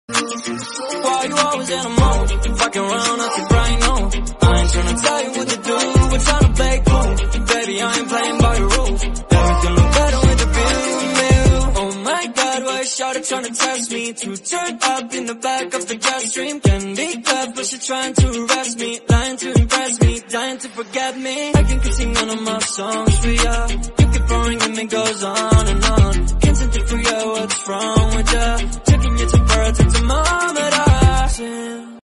Why you always in a mood? Fucking around at the brain, no. I ain't tryna tell you what to do, we're tryna play cool. Baby, I ain't playing by the rules. Everything look better with the view. Oh my God, why is Shawty tryna test me? To turn up in the back of the jet stream. Can be tough, but she trying to arrest me. Lying to impress me, dying to forget me. I can sing none of my songs for ya. You keep pouring and it goes on.